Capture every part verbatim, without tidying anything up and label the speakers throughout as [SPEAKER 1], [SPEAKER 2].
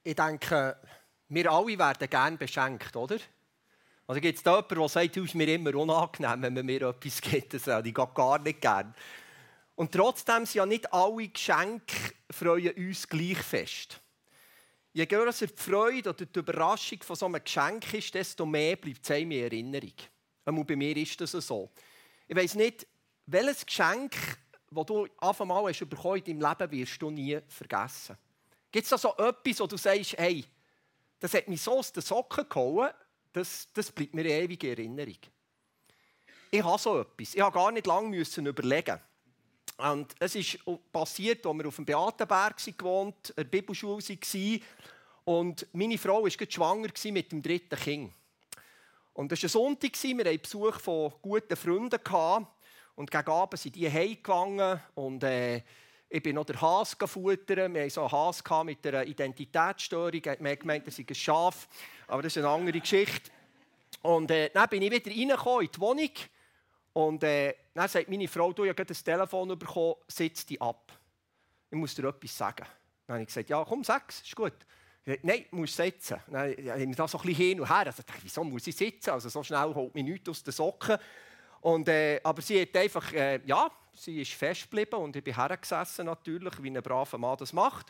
[SPEAKER 1] Ich denke, wir alle werden gerne beschenkt, oder? Also gibt es da jemanden, der sagt, es ist mir immer unangenehm, wenn man mir etwas gibt. Das habe ich gar nicht gerne. Und trotzdem sind ja nicht alle Geschenke freuen uns gleich fest. Je grösser die Freude oder die Überraschung von so einem Geschenk ist, desto mehr bleibt es einem in Erinnerung. Und bei mir ist das so. Ich weiss nicht, welches Geschenk, das du einfach mal hast bekommen in deinem Leben, wirst du nie vergessen. Gibt es da so etwas, wo du sagst, hey, das hat mich so aus den Socken gehauen, das, das bleibt mir ewig in Erinnerung. Ich habe so etwas. Ich musste gar nicht lange überlegen. Und es ist passiert, als wir auf dem Beatenberg gewohnt, in der Bibelschule waren. Und meine Frau war schwanger mit dem dritten Kind. Und es war ein Sonntag, wir hatten Besuch von guten Freunden. Und gegen Abend sind die heimgegangen. Und äh, ich bin noch den Hase futtern. Wir hatten so einen Hase mit einer Identitätsstörung. Man hat gemeint, er sei ein Schaf. Aber das ist eine andere Geschichte. Und äh, dann bin ich wieder reingekommen in die Wohnung. Und äh, dann sagt meine Frau, du, ich habe das Telefon bekommen, sitz dich ab. Ich muss dir etwas sagen. Dann habe ich gesagt, ja komm, sag's, ist gut. Sagt, nein, du musst sitzen. Dann habe ich da so ein bisschen hin und her. Also, wieso muss ich sitzen? Also, so schnell holt mich nichts aus den Socken. Und, äh, aber sie hat einfach, äh, ja, sie ist fest geblieben und ich bin hergesessen natürlich, wie ein braver Mann das macht.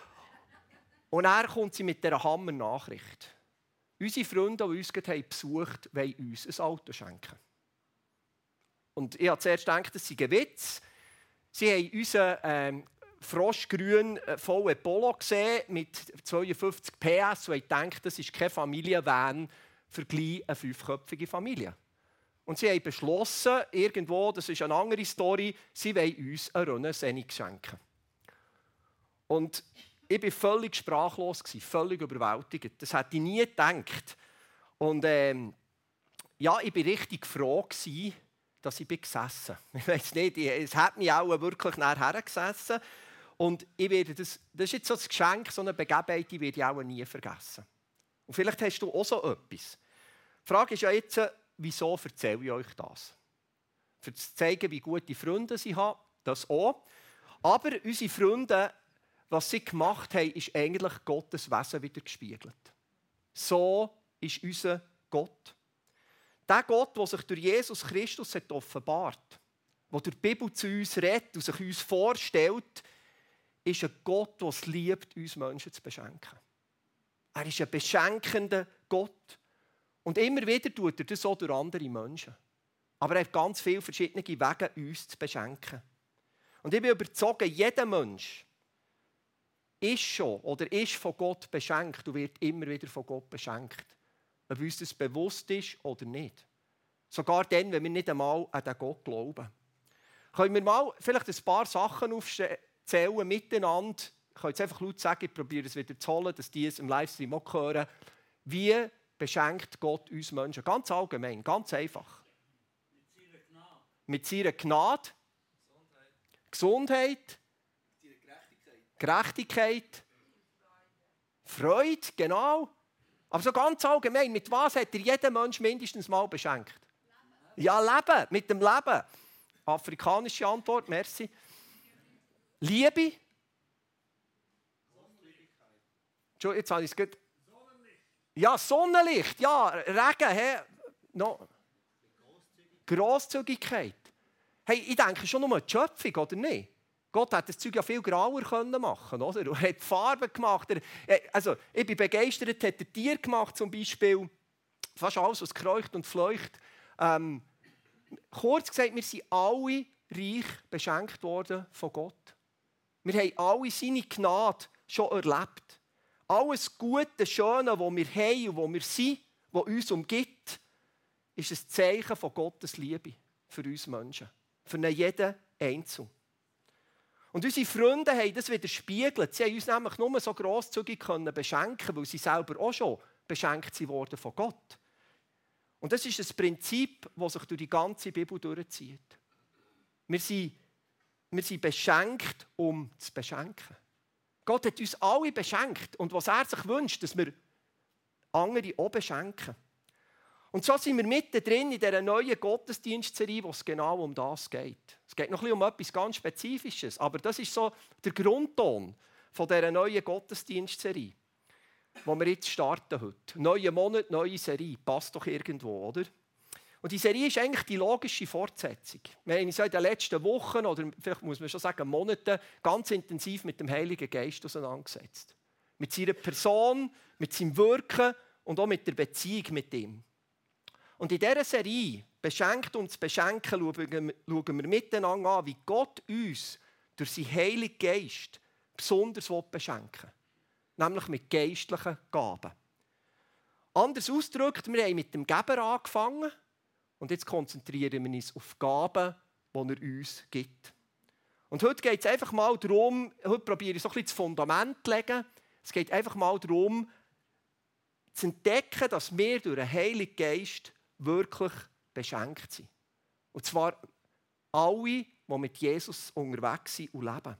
[SPEAKER 1] Und dann kommt sie mit dieser Hammer-Nachricht. Unsere Freunde, die uns gerade besucht haben, wollen uns ein Auto schenken. Und ich habe zuerst gedacht, das sei ein Witz. Sie haben unseren ähm, froschgrünen V W Polo gesehen mit zweiundfünfzig P S und haben gedacht, das ist kein Familienvan für eine fünfköpfige Familie. Und sie haben beschlossen, irgendwo, das ist eine andere Story, sie wollen uns eine Renault Scenic schenken. Und ich war völlig sprachlos, völlig überwältigt. Das hätte ich nie gedacht. Und ähm, ja, ich war richtig froh, dass ich gesessen bin. Ich weiss nicht, es hat mich auch wirklich nachher gesessen. Und ich werde das, das ist jetzt so ein Geschenk, so eine Begebenheit, die werde ich auch nie vergessen. Und vielleicht hast du auch so etwas. Die Frage ist ja jetzt, wieso erzähle ich euch das? Für zu zeigen, wie gute Freunde sie haben, das auch. Aber unsere Freunde, was sie gemacht haben, ist eigentlich Gottes Wesen wieder gespiegelt. So ist unser Gott. Der Gott, der sich durch Jesus Christus hat offenbart, der durch die Bibel zu uns redet und sich uns vorstellt, ist ein Gott, der es liebt, uns Menschen zu beschenken. Er ist ein beschenkender Gott. Und immer wieder tut er das auch durch andere Menschen. Aber er hat ganz viele verschiedene Wege, uns zu beschenken. Und ich bin überzeugt, jeder Mensch ist schon oder ist von Gott beschenkt und wird immer wieder von Gott beschenkt. Ob uns das bewusst ist oder nicht. Sogar dann, wenn wir nicht einmal an den Gott glauben. Können wir mal vielleicht ein paar Sachen aufzählen miteinander. Ich kann jetzt einfach laut sagen, ich probiere es wieder zu holen, dass die es im Livestream auch hören. Wie beschenkt Gott uns Menschen? Ganz allgemein, ganz einfach.
[SPEAKER 2] Mit seiner Gnade.
[SPEAKER 1] Mit seiner Gnade. Gesundheit. Gesundheit. Gerechtigkeit. Freude, genau. Aber so ganz allgemein, mit was hat er jeden Mensch mindestens mal beschenkt? Leben. Ja, Leben, mit dem Leben. Afrikanische Antwort, merci. Liebe. Sonnenlicht. Jetzt habe ich es gut. Sonnenlicht. Ja, Sonnenlicht, ja, Regen, hey. No. Grosszügigkeit. Hey, ich denke schon nur an die Schöpfung, oder nicht? Gott hat das Zeug ja viel grauer können machen, oder? Er hat Farben gemacht. Er, also, ich bin begeistert, hat er Tier gemacht, zum Beispiel. Fast alles, was kreucht und fleucht. Ähm, kurz gesagt, wir sind alle reich beschenkt worden von Gott. Wir haben alle seine Gnade schon erlebt. Alles Gute, Schöne, was wir haben und was wir sind, was uns umgibt, ist ein Zeichen von Gottes Liebe für uns Menschen. Für jeden Einzelnen. Und unsere Freunde haben das widerspiegelt. Sie haben uns nämlich nur so grosszügig beschenken, weil sie selber auch schon beschenkt wurden von Gott. Und das ist ein Prinzip, das sich durch die ganze Bibel durchzieht. Wir sind, wir sind beschenkt, um zu beschenken. Gott hat uns alle beschenkt. Und was er sich wünscht, dass wir andere auch beschenken. Und so sind wir mittendrin in dieser neuen Gottesdienstserie, wo es genau um das geht. Es geht noch ein bisschen um etwas ganz Spezifisches, aber das ist so der Grundton von dieser neuen Gottesdienstserie. wo wir jetzt starten heute. Neuer Monat, neue Serie. Passt doch irgendwo, oder? Und die Serie ist eigentlich die logische Fortsetzung. Wir haben uns in den letzten Wochen, oder vielleicht muss man schon sagen Monaten, ganz intensiv mit dem Heiligen Geist auseinandergesetzt. Mit seiner Person, mit seinem Wirken und auch mit der Beziehung mit ihm. Und in dieser Serie, «Beschenkt uns beschenken», schauen wir miteinander an, wie Gott uns durch seinen Heiligen Geist besonders beschenken will. Nämlich mit geistlichen Gaben. Anders ausgedrückt, wir haben mit dem Geber angefangen und jetzt konzentrieren wir uns auf Gaben, die er uns gibt. Und heute geht es einfach mal darum, heute probiere ich so ein bisschen das Fundament zu legen. Es geht einfach mal darum, zu entdecken, dass wir durch den Heiligen Geist wirklich beschenkt sind. Und zwar alle, die mit Jesus unterwegs sind und leben.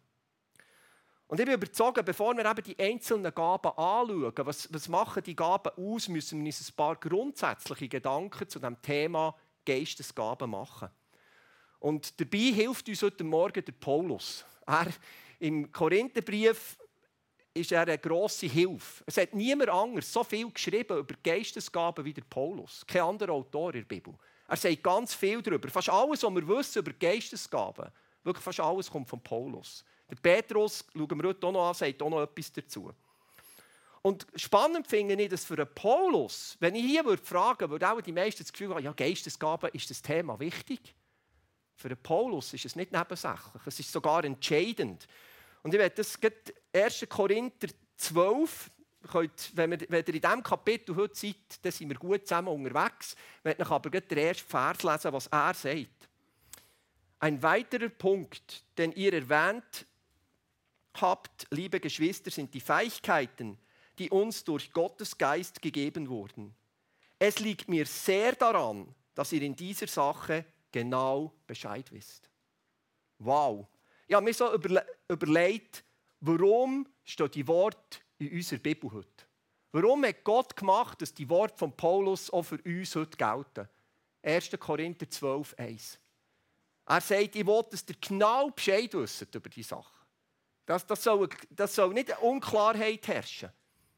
[SPEAKER 1] Und ich bin überzeugt, bevor wir eben die einzelnen Gaben anschauen, was, was machen die Gaben aus, müssen wir uns ein paar grundsätzliche Gedanken zu dem Thema Geistesgaben machen. Und dabei hilft uns heute Morgen der Paulus. Er, im Korintherbrief ist er eine grosse Hilfe. Es hat niemand anders so viel geschrieben über Geistesgaben wie der Paulus. Kein anderer Autor in der Bibel. Er sagt ganz viel darüber. Fast alles, was wir wissen über Geistesgaben, wirklich fast alles kommt von Paulus. Der Petrus, schauen wir heute auch noch an, sagt auch noch etwas dazu. Und spannend finde ich, dass für einen Paulus, wenn ich hier würde fragen würde, würde auch die meisten das Gefühl haben, ja, Geistesgaben, ist das Thema wichtig? Für einen Paulus ist es nicht nebensächlich, es ist sogar entscheidend. Und ich werde das erster Korinther zwölf, wenn ihr in diesem Kapitel heute seid, dann sind wir gut zusammen unterwegs. Ich werde euch aber den ersten Vers lesen, was er sagt. Ein weiterer Punkt, den ihr erwähnt habt, liebe Geschwister, sind die Fähigkeiten, die uns durch Gottes Geist gegeben wurden. Es liegt mir sehr daran, dass ihr in dieser Sache genau Bescheid wisst. Wow! Ich habe mir so überle- überlegt, warum steht die Worte in unserer Bibel heute? Warum hat Gott gemacht, dass die Worte von Paulus auch für uns heute gelten? erster Korinther zwölf, eins. Er sagt, ich will, dass ihr genau Bescheid wisst über diese Sache. Das, das, soll, das soll nicht eine Unklarheit herrschen.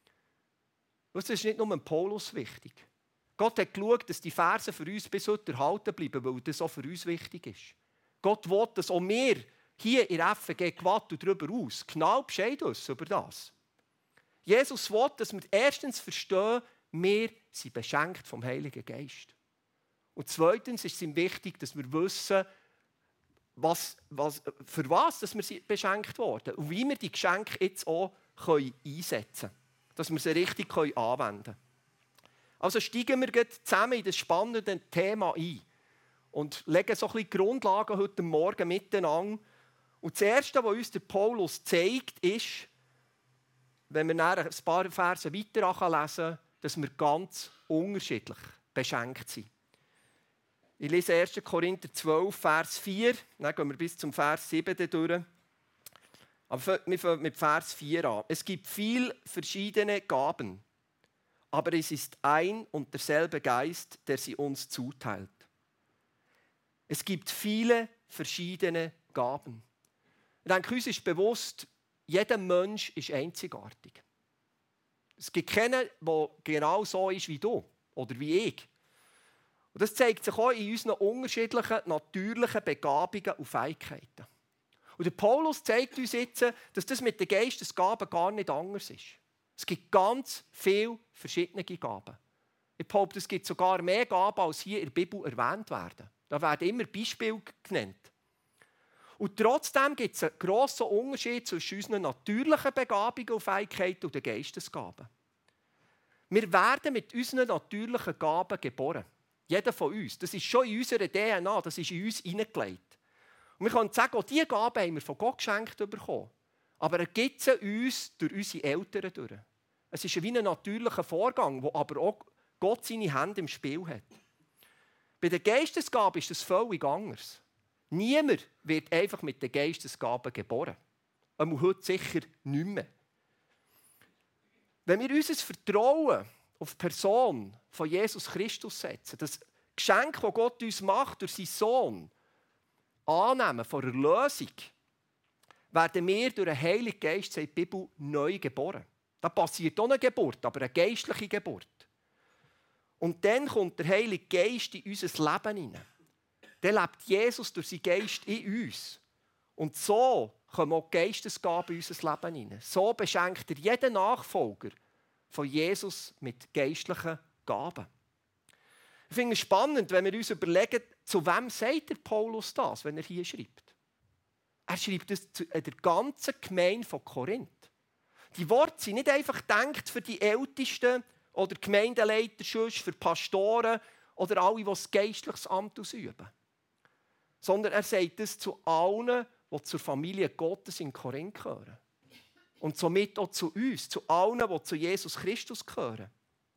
[SPEAKER 1] Das ist nicht nur dem Paulus wichtig. Gott hat geschaut, dass die Verse für uns bis heute erhalten bleiben, weil das auch für uns wichtig ist. Gott will, dass auch wir hier in der F G Gwatt und darüber aus genau Bescheid wissen über das. Jesus will, dass wir erstens verstehen, wir sind beschenkt vom Heiligen Geist. Und zweitens ist es ihm wichtig, dass wir wissen, was, was, für was dass wir beschenkt wurden und wie wir die Geschenke jetzt auch einsetzen können, dass wir sie richtig anwenden können. Also steigen wir zusammen in das spannende Thema ein und legen so ein bisschen Grundlagen heute Morgen miteinander. Und das Erste, was uns der Paulus zeigt, ist, wenn wir nachher ein paar Verse weiter lesen können, dass wir ganz unterschiedlich beschenkt sind. Ich lese erster Korinther zwölf, Vers vier, dann gehen wir bis zum Vers sieben durch. Aber wir fangen mit Vers vier an. Es gibt viele verschiedene Gaben, aber es ist ein und derselbe Geist, der sie uns zuteilt. Es gibt viele verschiedene Gaben. Ich denke, uns ist bewusst, jeder Mensch ist einzigartig. Es gibt keinen, der genau so ist wie du oder wie ich. Und das zeigt sich auch in unseren unterschiedlichen, natürlichen Begabungen und Fähigkeiten. Und der Paulus zeigt uns jetzt, dass das mit den Geistesgaben gar nicht anders ist. Es gibt ganz viele verschiedene Gaben. Ich behaupte, es gibt sogar mehr Gaben, als hier in der Bibel erwähnt werden. Da werden immer Beispiele genannt. Und trotzdem gibt es einen grossen Unterschied zwischen unseren natürlichen Begabungen und Fähigkeiten und den Geistesgaben. Wir werden mit unseren natürlichen Gaben geboren. Jeder von uns. Das ist schon in unserer D N A, das ist in uns hineingelegt. Und wir können sagen, auch diese Gaben haben wir von Gott geschenkt bekommen. Aber er gibt sie uns durch unsere Eltern durch. Es ist wie ein natürlicher Vorgang, wo aber auch Gott seine Hände im Spiel hat. Bei den Geistesgaben ist das völlig anders. Niemand wird einfach mit den Geistesgaben geboren. Aber heute sicher nicht mehr. Wenn wir unser Vertrauen auf die Person von Jesus Christus setzen, das Geschenk, das Gott uns macht durch seinen Sohn, annehmen von Erlösung, werden wir durch den Heiligen Geist, sagt die Bibel, neu geboren. Da passiert auch eine Geburt, aber eine geistliche Geburt. Und dann kommt der Heilige Geist in unser Leben hinein. Dann lebt Jesus durch seinen Geist in uns. Und so kommen auch die Geistesgaben in unser Leben hinein. So beschenkt er jeden Nachfolger von Jesus mit geistlichen Gaben. Ich finde es spannend, wenn wir uns überlegen, zu wem sagt der Paulus das, wenn er hier schreibt. Er schreibt es zu der ganzen Gemeinde von Korinth. Die Worte sind nicht einfach gedacht für die Ältesten oder Gemeindeleiter, für Pastoren oder alle, die ein geistliches Amt ausüben. Sondern er sagt es zu allen, die zur Familie Gottes in Korinth gehören. Und somit auch zu uns, zu allen, die zu Jesus Christus gehören.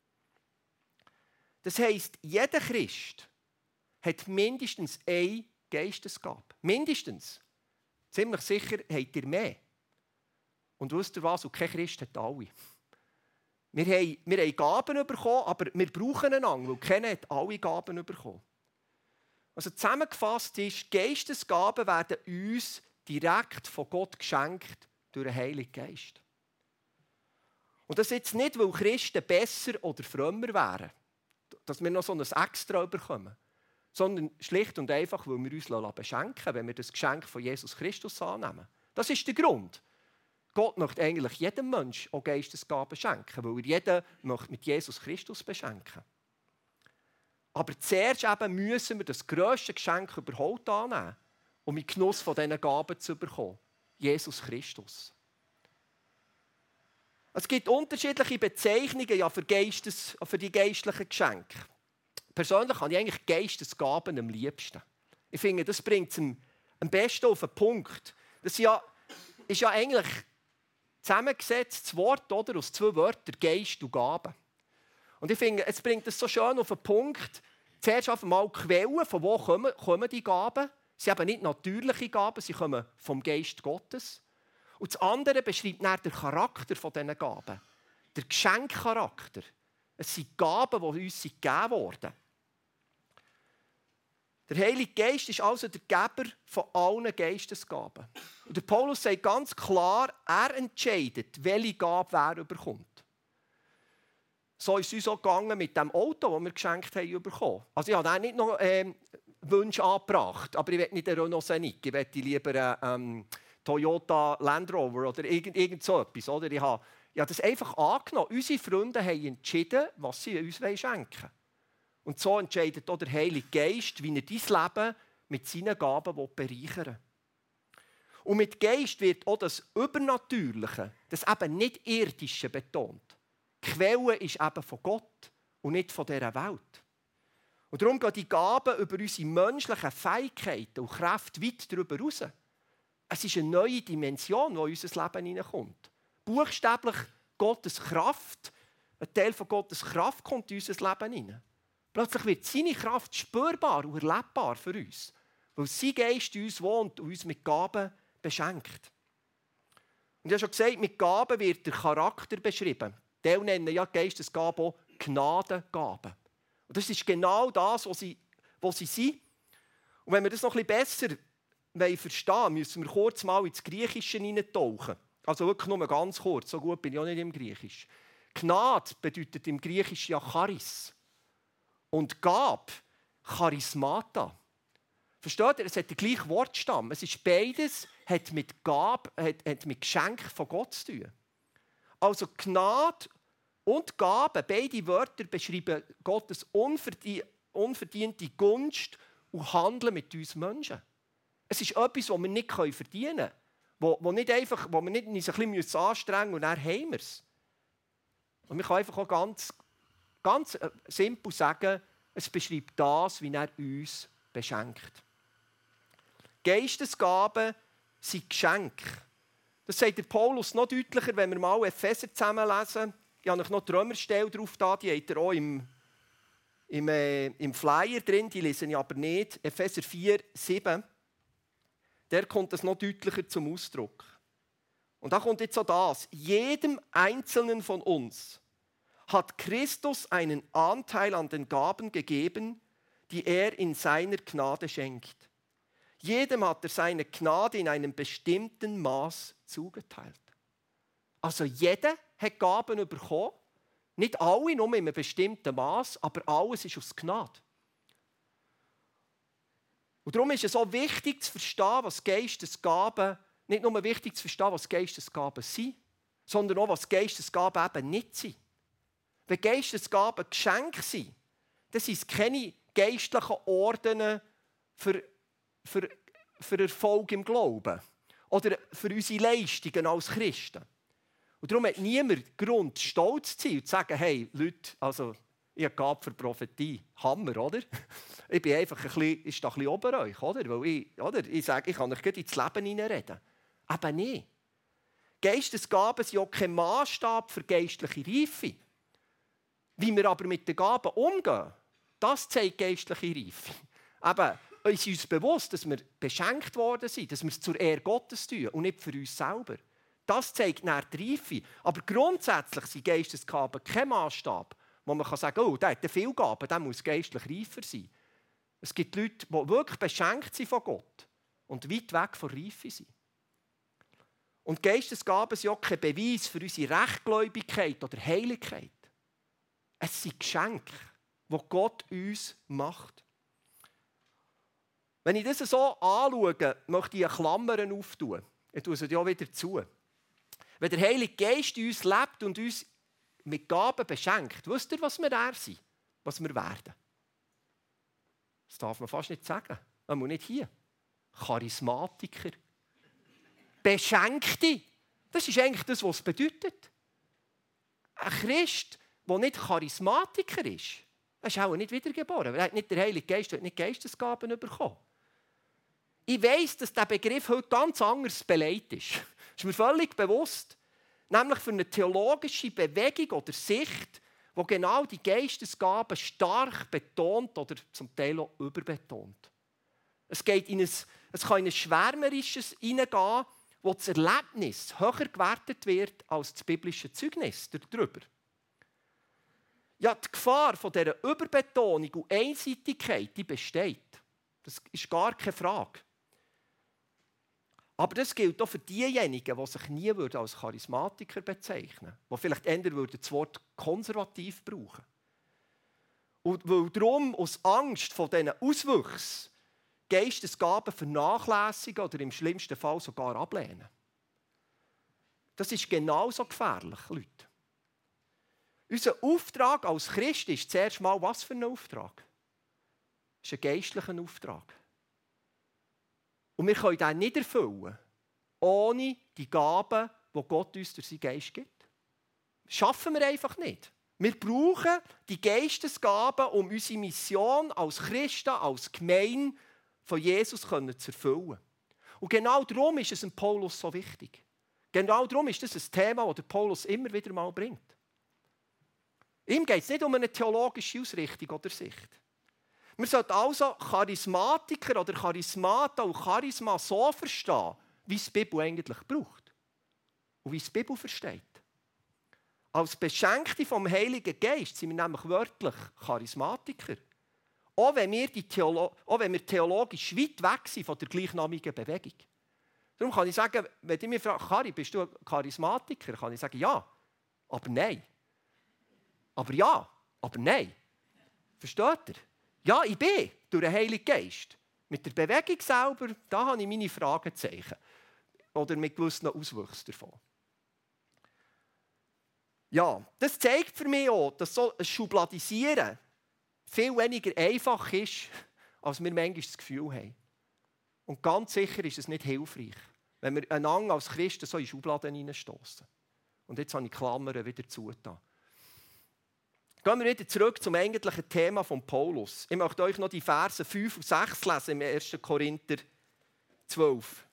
[SPEAKER 1] Das heisst, jeder Christ hat mindestens eine Geistesgabe. Mindestens. Ziemlich sicher habt ihr mehr. Und wisst ihr was? Und kein Christ hat alle. Wir haben, wir haben Gaben bekommen, aber wir brauchen einander, weil keiner hat alle Gaben bekommen. Also zusammengefasst ist, Geistesgaben werden uns direkt von Gott geschenkt durch den Heiligen Geist. Und das jetzt nicht, weil Christen besser oder frömmer wären, dass wir noch so ein Extra bekommen, sondern schlicht und einfach, weil wir uns beschenken, wenn wir das Geschenk von Jesus Christus annehmen. Das ist der Grund. Gott möchte eigentlich jedem Menschen auch Geistesgaben schenken, weil er jeden möchte mit Jesus Christus beschenken. Aber zuerst eben müssen wir das grösste Geschenk überhaupt annehmen, um in Genuss von diesen Gaben zu bekommen. Jesus Christus. Es gibt unterschiedliche Bezeichnungen ja, für, Geistes, für die geistlichen Geschenke. Persönlich habe ich eigentlich Geistesgaben am liebsten. Ich finde, das bringt es am, am besten auf den Punkt. Das ja, ist ja eigentlich zusammengesetztes Wort oder, aus zwei Wörtern, Geist und Gaben. Und ich finde, es bringt es so schön auf den Punkt, zuerst einmal die Quellen, von wo kommen, kommen die Gaben. Sie haben nicht natürliche Gaben, sie kommen vom Geist Gottes. Und das andere beschreibt dann den Charakter dieser Gaben. Der Geschenkcharakter. Es sind Gaben, die uns gegeben wurden. Der Heilige Geist ist also der Geber von allen Geistesgaben. Und der Paulus sagt ganz klar, er entscheidet, welche Gabe wer bekommt. So ist es uns auch gegangen mit dem Auto, das wir geschenkt haben bekommen. Also ich habe auch nicht noch ähm, Wünsche angebracht, aber ich will nicht einen Renault Scenic, ich möchte lieber einen ähm, Toyota Land Rover oder irgend, irgend so etwas. Oder? Ich habe, ich habe das einfach angenommen. Unsere Freunde haben entschieden, was sie uns schenken wollen. Und so entscheidet auch der Heilige Geist, wie er dein Leben mit seinen Gaben bereichern will. Und mit Geist wird auch das Übernatürliche, das eben nicht Irdische betont. Die Quelle ist eben von Gott und nicht von dieser Welt. Und darum gehen die Gaben über unsere menschlichen Fähigkeiten und Kräfte weit darüber hinaus. Es ist eine neue Dimension, die in unser Leben hineinkommt. Buchstäblich Gottes Kraft, ein Teil von Gottes Kraft kommt in unser Leben hinein. Plötzlich wird seine Kraft spürbar und erlebbar für uns, weil sein Geist in uns wohnt und uns mit Gaben beschenkt. Und ich habe schon gesagt, mit Gaben wird der Charakter beschrieben. Die nennen ja die Geistesgaben auch Gnadengaben. Und das ist genau das, was sie, was sie sind. Und wenn wir das noch ein bisschen besser verstehen wollen, müssen wir kurz mal ins Griechische hineintauchen. Also wirklich nur ganz kurz, so gut bin ich auch nicht im Griechisch. Gnade bedeutet im Griechischen ja Charis. Und Gab, Charismata. Versteht ihr? Es hat den gleichen Wortstamm. Es ist beides, hat mit Gab, hat, hat mit Geschenk von Gott zu tun. Also Gnade und Gabe, beide Wörter beschreiben Gottes unverdien- unverdiente Gunst und Handeln mit uns Menschen. Es ist etwas, das wir nicht verdienen können. Wo, wo, nicht einfach, wo wir nicht uns ein bisschen anstrengen müssen und dann haben wir es. Und man kann einfach auch ganz, ganz simpel sagen, es beschreibt das, wie er uns beschenkt. Geistesgaben sind Geschenke. Das sagt der Paulus noch deutlicher, wenn wir mal Epheser zusammenlesen. Ich habe euch noch die Römerstelle drauf da, die habt ihr auch im, im, äh, im Flyer drin, die lese ich aber nicht. Epheser vier, sieben. Der kommt es noch deutlicher zum Ausdruck. Und da kommt jetzt so das. Jedem Einzelnen von uns hat Christus einen Anteil an den Gaben gegeben, die er in seiner Gnade schenkt. Jedem hat er seine Gnade in einem bestimmten Maß zugeteilt. Also jeder hat Gaben bekommen. Nicht alle, nur in einem bestimmten Maß, aber alles ist aus Gnade. Und darum ist es auch wichtig zu verstehen, was Geistesgaben, nicht nur wichtig zu verstehen, was Geistesgaben sind, sondern auch, was Geistesgaben eben nicht sind. Wenn Geistesgaben Geschenke sind, dann sind es keine geistlichen Orden für, für, für Erfolg im Glauben oder für unsere Leistungen als Christen. Und darum hat niemand Grund, stolz zu sein und zu sagen, hey, Leute, also, ich habe Gabe für Prophetie. Hammer, oder? Ich bin einfach ein bisschen, ist da ein bisschen ober euch, oder? Weil ich, oder? Ich sage, ich kann euch gut ins Leben hineinreden. Aber nicht. Geistesgaben sind auch kein Maßstab für geistliche Reife. Wie wir aber mit den Gaben umgehen, das zeigt geistliche Reife. Eben, uns ist uns bewusst, dass wir beschenkt worden sind, dass wir es zur Ehre Gottes tun und nicht für uns selber. Das zeigt dann die Reife. Aber grundsätzlich sind Geistesgaben kein Maßstab, wo man sagen kann, oh, der hat viele Gaben, der muss geistlich reifer sein. Es gibt Leute, die wirklich beschenkt sind von Gott und weit weg von Reife sind. Und Geistesgaben sind auch kein Beweis für unsere Rechtgläubigkeit oder Heiligkeit. Es sind Geschenke, die Gott uns macht. Wenn ich das so anschaue, möchte ich eine Klammer auftun. Ich tue sie auch wieder zu. Wenn der Heilige Geist in uns lebt und uns mit Gaben beschenkt, wisst ihr, was wir da sind? Was wir werden? Das darf man fast nicht sagen. Man muss nicht hier. Charismatiker. Beschenkte. Das ist eigentlich das, was es bedeutet. Ein Christ, der nicht Charismatiker ist, er ist auch nicht wiedergeboren. Er hat nicht der Heilige Geist, er hat nicht Geistesgaben bekommen. Ich weiss, dass dieser Begriff heute ganz anders beleidigt ist. Das ist mir völlig bewusst. Nämlich für eine theologische Bewegung oder Sicht, die genau die Geistesgaben stark betont oder zum Teil auch überbetont. Es, geht in ein, es kann in ein Schwärmerisches hineingehen, wo das Erlebnis höher gewertet wird als das biblische Zeugnis darüber. Ja, die Gefahr von dieser Überbetonung und Einseitigkeit, die besteht. Das ist gar keine Frage. Aber das gilt auch für diejenigen, die sich nie als Charismatiker bezeichnen würden, die vielleicht eher das Wort konservativ brauchen. Und weil darum aus Angst vor diesen Auswüchsen Geistesgaben vernachlässigen oder im schlimmsten Fall sogar ablehnen. Das ist genauso gefährlich, Leute. Unser Auftrag als Christ ist zuerst mal, was für ein Auftrag? Das ist ein geistlicher Auftrag. Und wir können den nicht erfüllen, ohne die Gaben, die Gott uns durch seinen Geist gibt. Das schaffen wir einfach nicht. Wir brauchen die Geistesgaben, um unsere Mission als Christen, als Gemeinde von Jesus zu erfüllen. Und genau darum ist es dem Paulus so wichtig. Genau darum ist das ein Thema, das der Paulus immer wieder mal bringt. Ihm geht es nicht um eine theologische Ausrichtung oder Sicht. Wir sollten also Charismatiker oder Charismata und Charisma so verstehen, wie es die Bibel eigentlich braucht. Und wie es die Bibel versteht. Als Beschenkte vom Heiligen Geist sind wir nämlich wörtlich Charismatiker. Auch wenn wir, die Theolo- auch wenn wir theologisch weit weg sind von der gleichnamigen Bewegung. Darum kann ich sagen, wenn du mich fragst, Kari, bist du ein Charismatiker? Kann ich sagen, ja, aber nein. Aber ja, aber nein. Versteht ihr? Ja, ich bin durch den Heiligen Geist. Mit der Bewegung selber, da habe ich meine Fragezeichen. Oder mit gewissen Auswüchsen davon. Ja, das zeigt für mich auch, dass so ein Schubladisieren viel weniger einfach ist, als wir manchmal das Gefühl haben. Und ganz sicher ist es nicht hilfreich, wenn wir einander als Christen so in Schubladen hineinstossen. Und jetzt habe ich Klammern wieder zugetan. Gehen wir wieder zurück zum eigentlichen Thema von Paulus. Ich möchte euch noch die Verse fünf und sechs lesen im ersten Korinther zwölf.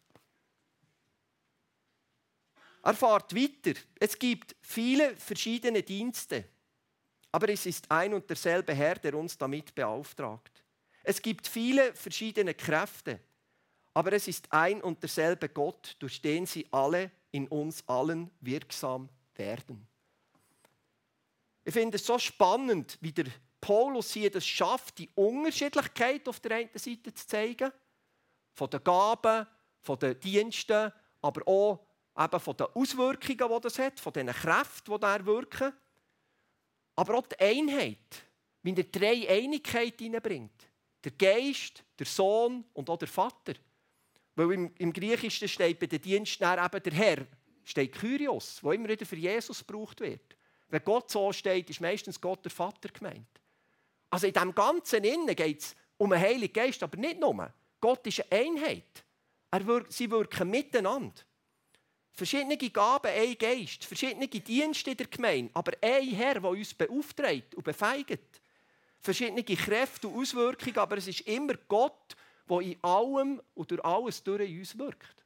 [SPEAKER 1] Er fährt weiter. Es gibt viele verschiedene Dienste, aber es ist ein und derselbe Herr, der uns damit beauftragt. Es gibt viele verschiedene Kräfte, aber es ist ein und derselbe Gott, durch den sie alle in uns allen wirksam werden. Ich finde es so spannend, wie der Paulus hier das schafft, die Unterschiedlichkeit auf der einen Seite zu zeigen, von den Gaben, von den Diensten, aber auch eben von den Auswirkungen, die das hat, von den Kräften, die da wirken. Aber auch die Einheit, wie er drei Einigkeit hineinbringt. Der Geist, der Sohn und auch der Vater. Weil im, im Griechischen steht bei den Diensten eben der Herr, steht Kyrios, der immer wieder für Jesus gebraucht wird. Wenn Gott so steht, ist meistens Gott der Vater gemeint. Also in diesem Ganzen Innen geht es um den Heiligen Geist, aber nicht nur. Gott ist eine Einheit. Er wirkt, sie wirken miteinander. Verschiedene Gaben, ein Geist, verschiedene Dienste in der Gemeinde, aber ein Herr, der uns beauftragt und befeigt. Verschiedene Kräfte und Auswirkungen, aber es ist immer Gott, der in allem und durch alles durch uns wirkt.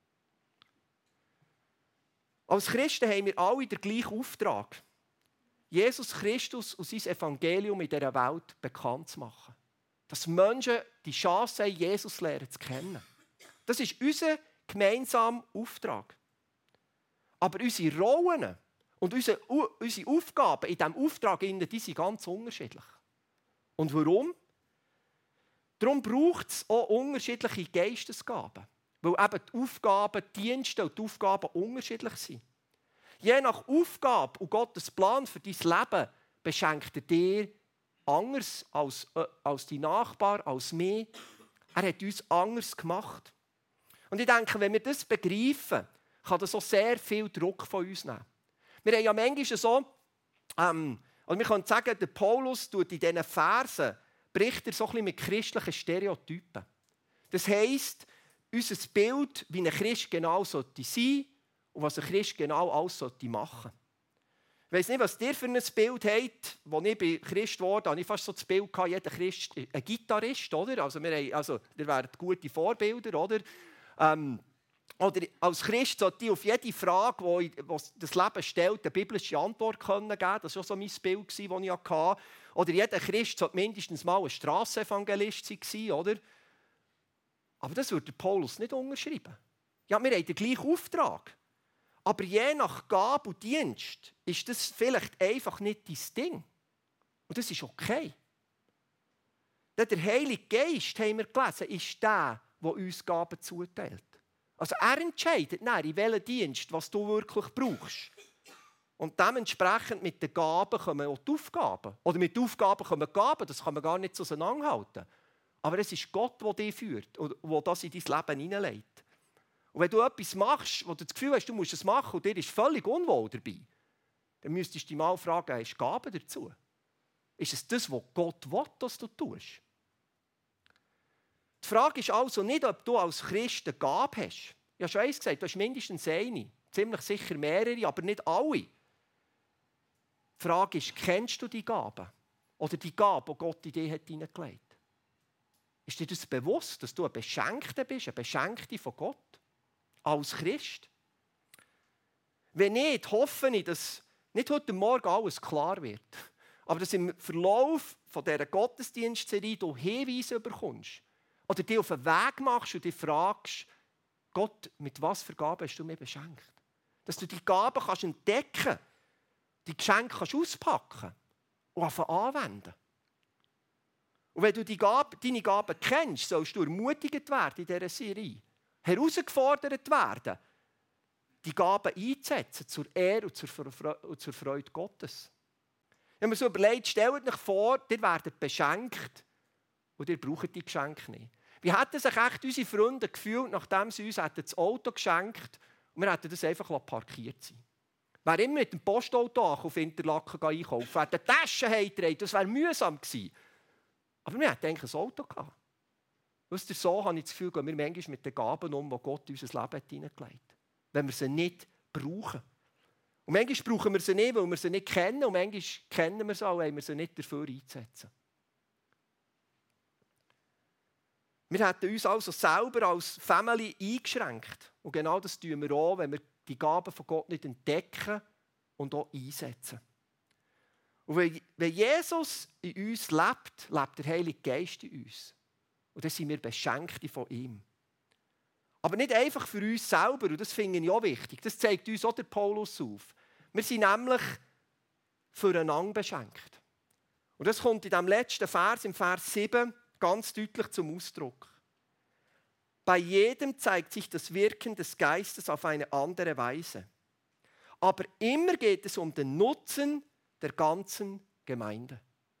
[SPEAKER 1] Als Christen haben wir alle den gleichen Auftrag, Jesus Christus und sein Evangelium in dieser Welt bekannt zu machen. Dass Menschen die Chance haben, Jesus lernen zu kennen. Das ist unser gemeinsamer Auftrag. Aber unsere Rollen und unsere, unsere Aufgaben in diesem Auftrag die sind ganz unterschiedlich. Und warum? Darum braucht es auch unterschiedliche Geistesgaben. Weil eben die Aufgaben, die Dienste und die Aufgaben unterschiedlich sind. Je nach Aufgabe und Gottes Plan für dein Leben beschenkt er dir anders als, äh, als die Nachbarn, als mich. Er hat uns anders gemacht. Und ich denke, wenn wir das begreifen, kann das auch sehr viel Druck von uns nehmen. Wir haben ja manchmal so, ähm, also wir können sagen, der Paulus tut in diesen Versen, bricht er so ein bisschen mit christlichen Stereotypen. Das heisst, unser Bild, wie ein Christ genau sollte sein und was ein Christ genau alles sollte machen. Ich weiss nicht, was ihr für ein Bild habt. Als ich bei Christ wurde, hatte ich fast so das Bild gehabt, jeder Christ ist ein Gitarrist, oder? Also, wir haben, also ihr wärt gute Vorbilder, oder? Ähm, oder als Christ sollte ich auf jede Frage, die das Leben stellt, eine biblische Antwort geben können. Das war so mein Bild, das ich hatte. Oder jeder Christ sollte mindestens mal ein Strassenevangelist sein, oder? Aber das würde Paulus nicht unterschreiben. Ja, wir haben den gleichen Auftrag. Aber je nach Gabe und Dienst ist das vielleicht einfach nicht dein Ding. Und das ist okay. Denn der Heilige Geist, haben wir gelesen, ist der, der uns Gaben zuteilt. Also er entscheidet dann, in welchem Dienst, was du wirklich brauchst. Und dementsprechend mit den Gaben kommen auch die Aufgaben. Oder mit den Aufgaben kommen die Gaben, das kann man gar nicht auseinanderhalten. Aber es ist Gott, der dich führt und der das in dein Leben hineinlegt. Und wenn du etwas machst, wo du das Gefühl hast, du musst es machen und dir ist völlig unwohl dabei, dann müsstest du dich mal fragen, hast du Gaben dazu? Ist es das, was Gott will, dass du tust? Die Frage ist also nicht, ob du als Christ eine Gabe hast. Ich habe schon eins gesagt, du hast mindestens eine. Ziemlich sicher mehrere, aber nicht alle. Die Frage ist, kennst du die Gaben? Oder die Gabe, die Gott in dich hineingelegt hat? Ist dir das bewusst, dass du ein Beschenkter bist, ein Beschenkter von Gott? Als Christ? Wenn nicht, hoffe ich, dass nicht heute Morgen alles klar wird, aber dass im Verlauf von dieser Gottesdienstserie du Hinweise bekommst oder dich auf den Weg machst und dich fragst, Gott, mit was für Gaben hast du mir beschenkt? Dass du die Gaben kannst entdecken, die Geschenke kannst auspacken und anwenden. Und wenn du die Gaben, deine Gaben kennst, sollst du ermutigt werden in dieser Serie, herausgefordert werden, die Gaben einzusetzen zur Ehre und zur Freude Gottes. Wenn man so überlegt, stellt euch vor, ihr werdet beschenkt und ihr braucht die Geschenke nicht. Wie hätten sich echt unsere Freunde gefühlt, nachdem sie uns das Auto geschenkt und wir hätten das einfach parkiert sein. Wer immer mit dem Postauto auf Interlaken einkaufen, wer die Taschen heimträgt, das wäre mühsam gewesen. Aber wir hatten eigentlich ein Auto gehabt. Weißt du, so habe ich das Gefühl, gehen wir manchmal mit den Gaben um, die Gott in unser Leben hineingelegt hat. Wenn wir sie nicht brauchen. Und manchmal brauchen wir sie nicht, weil wir sie nicht kennen. Und manchmal kennen wir sie auch, weil wir sie nicht dafür einsetzen. Wir hätten uns also selber als Family eingeschränkt. Und genau das tun wir auch, wenn wir die Gaben von Gott nicht entdecken und auch einsetzen. Und wenn Jesus in uns lebt, lebt der Heilige Geist in uns. Und dann sind wir Beschenkte von ihm. Aber nicht einfach für uns selber, und das finde ich auch wichtig. Das zeigt uns auch der Paulus auf. Wir sind nämlich füreinander beschenkt. Und das kommt in diesem letzten Vers, im Vers sieben, ganz deutlich zum Ausdruck.
[SPEAKER 3] Bei jedem zeigt sich das Wirken des Geistes auf eine andere Weise. Aber immer geht es um den Nutzen der ganzen Gemeinde.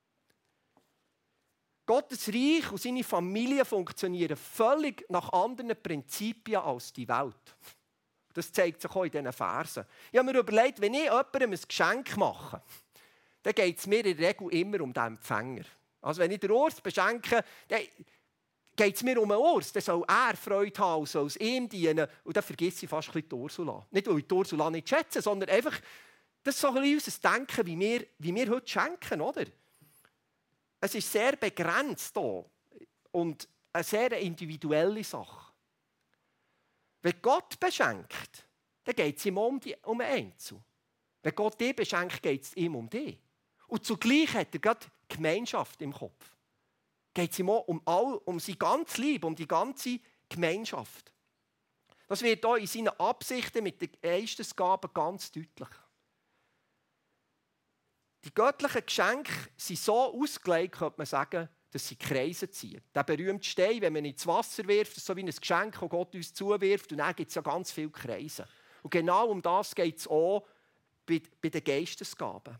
[SPEAKER 3] Gottes Reich und seine Familie funktionieren völlig nach anderen Prinzipien als die Welt. Das zeigt sich auch in diesen Versen. Ich habe mir überlegt, wenn ich jemandem ein Geschenk mache, dann geht es mir in der Regel immer um den Empfänger. Also wenn ich den Urs beschenke, dann geht es mir um den Urs. Dann soll er Freude haben, soll es ihm dienen. Und dann vergesse ich fast ein bisschen die Ursula. Nicht, weil ich die Ursula nicht schätze, sondern einfach, das ist so ein bisschen unser Denken, wie wir, wie wir heute schenken, oder? Es ist sehr begrenzt hier und eine sehr individuelle Sache. Wenn Gott beschenkt, dann geht es ihm um, die, um den Einzel. Wenn Gott dich beschenkt, geht es ihm um dich. Und zugleich hat er gerade Gemeinschaft im Kopf. Geht es ihm auch um, all, um sein ganzes Leben, um die ganze Gemeinschaft. Das wird hier in seinen Absichten mit den Geistesgaben ganz deutlich. Die göttlichen Geschenke sind so ausgelegt, könnte man sagen, dass sie Kreise ziehen. Der berühmte Stein, wenn man ins Wasser wirft, ist so wie ein Geschenk, das Gott uns zuwirft. Und dann gibt es ja ganz viele Kreise. Und genau um das geht es auch bei, bei den Geistesgaben.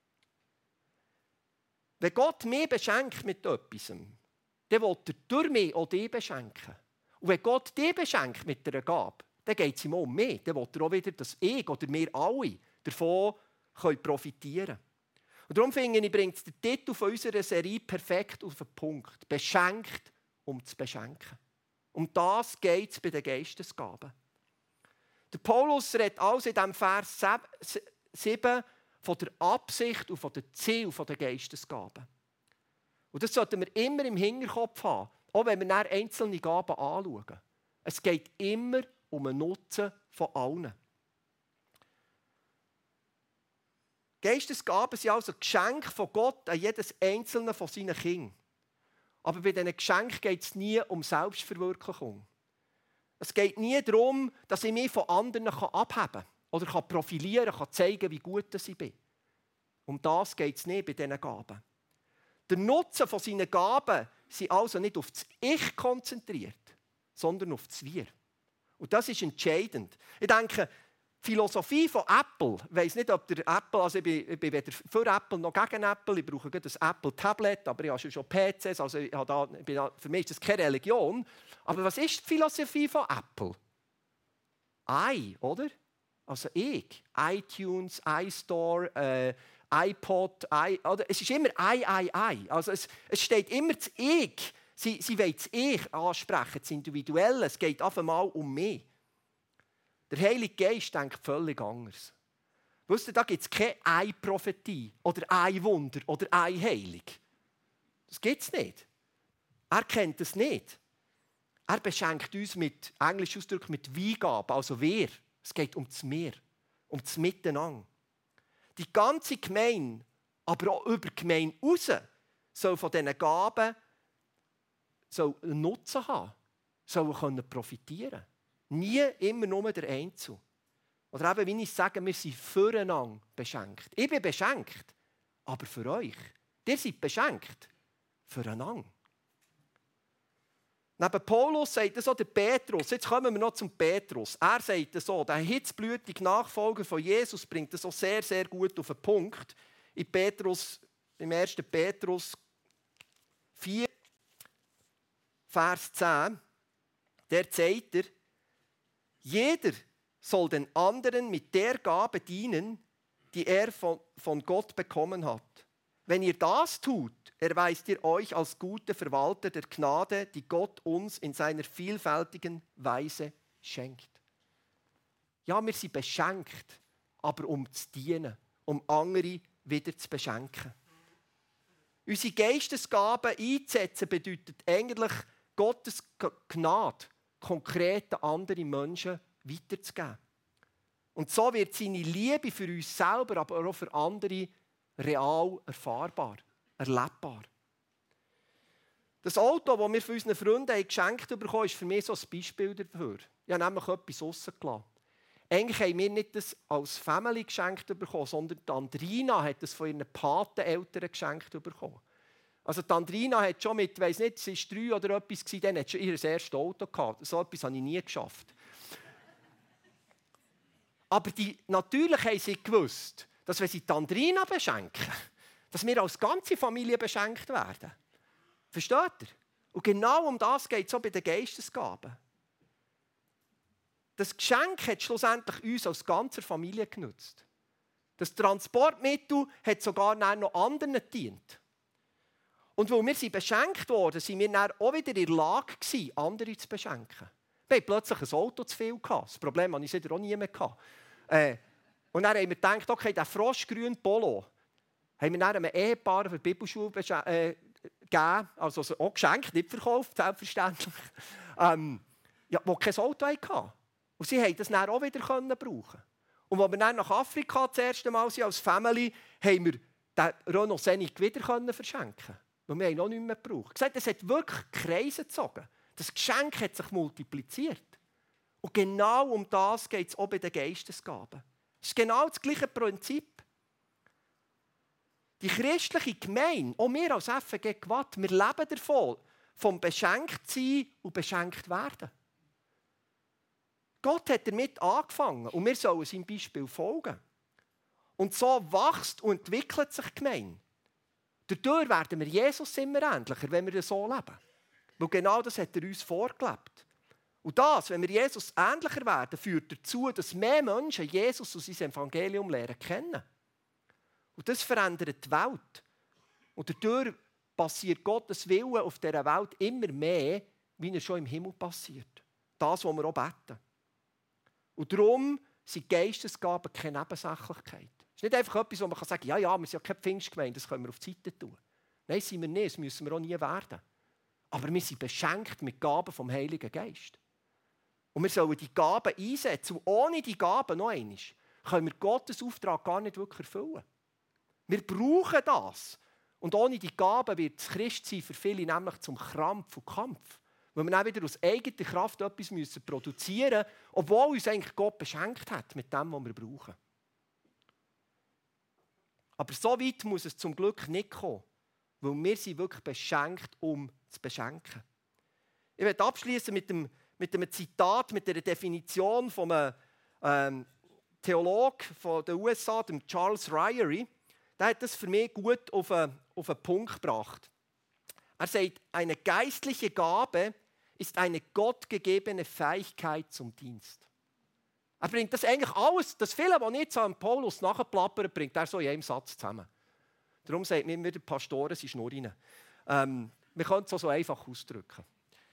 [SPEAKER 3] Wenn Gott mich beschenkt mit etwas, dann will er durch mich auch dich beschenken. Und wenn Gott dich beschenkt mit einer Gabe, dann geht es ihm auch um mich. Dann will er auch wieder, dass ich oder wir alle davon profitieren können. Und darum finde ich, bringt es den Titel von unserer Serie perfekt auf den Punkt. Beschenkt, um zu beschenken. Um das geht es bei den Geistesgaben. Der Paulus redet also in diesem Vers sieben von der Absicht und von dem Ziel der Geistesgaben. Und das sollten wir immer im Hinterkopf haben, auch wenn wir dann einzelne Gaben anschauen. Es geht immer um den Nutzen von allen. Geistesgaben sind also Geschenke von Gott an jedes einzelne von seinen Kindern. Aber bei diesen Geschenken geht es nie um Selbstverwirklichung. Es geht nie darum, dass ich mich von anderen abheben kann oder profilieren kann, zeigen, wie gut ich bin. Um das geht es nicht bei diesen Gaben. Der Nutzen von seinen Gaben sind also nicht auf das Ich konzentriert, sondern auf das Wir. Und das ist entscheidend. Ich denke, die Philosophie von Apple, ich weiss nicht, ob der Apple, also ich bin, ich bin weder für Apple noch gegen Apple, ich brauche ein Apple-Tablet, aber ich habe schon P Cs, also ich habe da, ich bin da, für mich ist das keine Religion. Aber was ist die Philosophie von Apple? I, oder? Also ich. iTunes, iStore, äh, iPod, I, oder? Es ist immer I, I, I. Also es, es steht immer das Ich. Sie, sie wollen das Ich ansprechen, das Individuelle. Es geht auf einmal um mich. Der Heilige Geist denkt völlig anders. Wisst ihr, da gibt es keine Ei-Prophetie oder Ei-Wunder oder Ei-Heilung. Das gibt es nicht. Er kennt es nicht. Er beschenkt uns mit, englisch Ausdruck, mit Weingaben, also wir. Es geht um das Mehr, um das Miteinander. Die ganze Gemeinde, aber auch über die Gemeinde raus, soll von diesen Gaben soll einen Nutzen haben, soll können profitieren. Nie immer nur der Einzel. Oder eben, wie ich sage, wir sind füreinander beschenkt. Ich bin beschenkt, aber für euch. Ihr seid beschenkt füreinander. Neben Paulus sagt das auch der Petrus. Jetzt kommen wir noch zum Petrus. Er sagt das so, der hitzblütige Nachfolger von Jesus bringt das auch sehr, sehr gut auf den Punkt. In Petrus, im ersten Petrus vier, Vers zehn, der sagt er, jeder soll den anderen mit der Gabe dienen, die er von, von Gott bekommen hat. Wenn ihr das tut, erweist ihr euch als gute Verwalter der Gnade, die Gott uns in seiner vielfältigen Weise schenkt. Ja, wir sind beschenkt, aber um zu dienen, um andere wieder zu beschenken. Unsere Geistesgaben einzusetzen bedeutet eigentlich, Gottes Gnade konkret an andere Menschen weiterzugeben. Und so wird seine Liebe für uns selber, aber auch für andere real erfahrbar, erlebbar. Das Auto, das wir von unseren Freunden geschenkt bekommen haben, ist für mich so ein Beispiel dafür. Ich habe nämlich etwas rausgelassen. Eigentlich haben wir nicht das als Family geschenkt bekommen, sondern die Andrina hat es von ihren Pateneltern geschenkt bekommen. Also die Andrina hat schon mit, ich weiss nicht, sie war drei oder etwas, dann hat schon ihr erstes Auto gehabt. So etwas habe ich nie geschafft. Aber die, natürlich haben sie gewusst, dass wenn sie die Andrina beschenken, dass wir als ganze Familie beschenkt werden. Versteht ihr? Und genau um das geht es auch bei den Geistesgaben. Das Geschenk hat schlussendlich uns als ganze Familie genutzt. Das Transportmittel hat sogar noch anderen gedient. Und weil wir sie beschenkt wurden, sind wir dann auch wieder in der Lage gewesen, andere zu beschenken. Wir hatten plötzlich ein Auto zu viel. Das Problem hatte ich sicher auch nie mehr. Äh, und dann haben wir gedacht, okay, der froschgrüne Polo haben wir dann einem Ehepaar für die Bibelschule äh, gegeben, also auch geschenkt, nicht verkauft, selbstverständlich, ähm, ja, die kein Auto hatten. Und sie konnten das dann auch wieder brauchen. Und als wir dann nach Afrika das erste Mal sind, als Family, haben wir den Renault Scenic wieder verschenken. Weil wir ihn noch nicht mehr gebraucht. Gesagt, es hat wirklich Kreise gezogen. Das Geschenk hat sich multipliziert. Und genau um das geht es auch bei den Geistesgaben. Es ist genau das gleiche Prinzip. Die christliche Gemeinde, auch wir als F G Gwatt, wir leben davon, vom beschenkt sein und beschenkt werden. Gott hat damit angefangen und wir sollen seinem Beispiel folgen. Und so wächst und entwickelt sich die Gemeinde. Dadurch werden wir Jesus immer ähnlicher, wenn wir so leben. Weil genau das hat er uns vorgelebt. Und das, wenn wir Jesus ähnlicher werden, führt dazu, dass mehr Menschen Jesus und sein Evangelium lernen kennen. Und das verändert die Welt. Und dadurch passiert Gottes Wille auf dieser Welt immer mehr, wie er schon im Himmel passiert. Das, was wir auch beten. Und darum sind Geistesgaben keine Nebensächlichkeit. Es ist nicht einfach etwas, wo man sagen kann, ja, ja, wir sind ja keine Pfingstgemeinde, das können wir auf die Seite tun. Nein, sind wir nicht, das müssen wir auch nie werden. Aber wir sind beschenkt mit Gaben vom Heiligen Geist. Und wir sollen die Gaben einsetzen. Und ohne die Gaben, noch einmal, können wir Gottes Auftrag gar nicht wirklich erfüllen. Wir brauchen das. Und ohne die Gaben wird das Christsein für viele nämlich zum Krampf und Kampf. Weil wir dann wieder aus eigener Kraft etwas müssen produzieren müssen, obwohl uns eigentlich Gott beschenkt hat mit dem, was wir brauchen. Aber so weit muss es zum Glück nicht kommen, weil wir sind wirklich beschenkt, um zu beschenken. Ich werde abschließen mit dem, mit einem Zitat, mit einer Definition von einem ähm, Theologen von den U S A, dem Charles Ryrie. Der hat das für mich gut auf einen, auf einen Punkt gebracht. Er sagt, eine geistliche Gabe ist eine gottgegebene Fähigkeit zum Dienst. Er bringt das eigentlich alles, das viele, was nicht so an Paulus nachplappert, bringt er so in einem Satz zusammen. Darum sagt mir immer, die Pastoren sind Schnurren. Ähm, wir können es auch so einfach ausdrücken.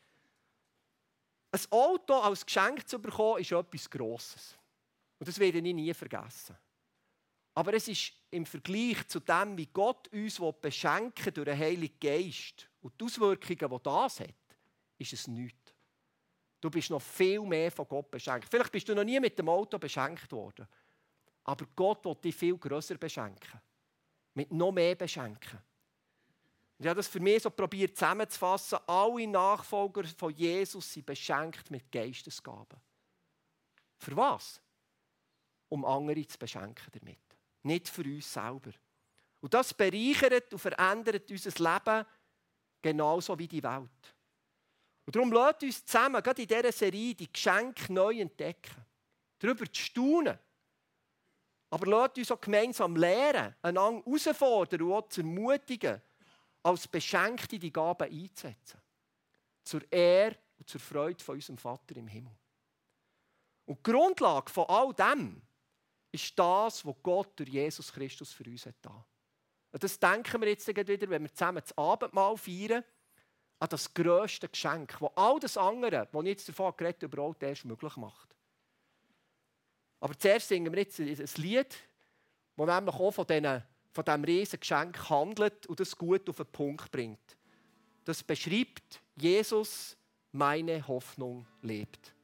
[SPEAKER 3] Ein Auto als Geschenk zu bekommen, ist etwas Grosses. Und das werde ich nie vergessen. Aber es ist im Vergleich zu dem, wie Gott uns beschenken durch den Heiligen Geist und die Auswirkungen, die das hat, ist es nichts. Du bist noch viel mehr von Gott beschenkt. Vielleicht bist du noch nie mit dem Auto beschenkt worden. Aber Gott will dich viel grösser beschenken. Mit noch mehr beschenken. Und ich habe das für mich so probiert zusammenzufassen. Alle Nachfolger von Jesus sind beschenkt mit Geistesgaben. Für was? Um andere zu beschenken damit. Nicht für uns selber. Und das bereichert und verändert unser Leben genauso wie die Welt. Und darum lasst uns zusammen, gerade in dieser Serie, die Geschenke neu entdecken. Darüber zu staunen. Aber lasst uns auch gemeinsam lernen, einander herausfordern und auch zu ermutigen, als Beschenkte die Gaben einzusetzen. Zur Ehre und zur Freude von unserem Vater im Himmel. Und die Grundlage von all dem ist das, was Gott durch Jesus Christus für uns hat getan. Und das denken wir jetzt wieder, wenn wir zusammen das Abendmahl feiern, an das grösste Geschenk, das all das andere, was ich jetzt davon geredet habe, überhaupt erst möglich macht. Aber zuerst singen wir jetzt ein Lied, das nämlich auch von, diesen, von diesem riesen Geschenk handelt und das gut auf den Punkt bringt. Das beschreibt, Jesus, meine Hoffnung lebt.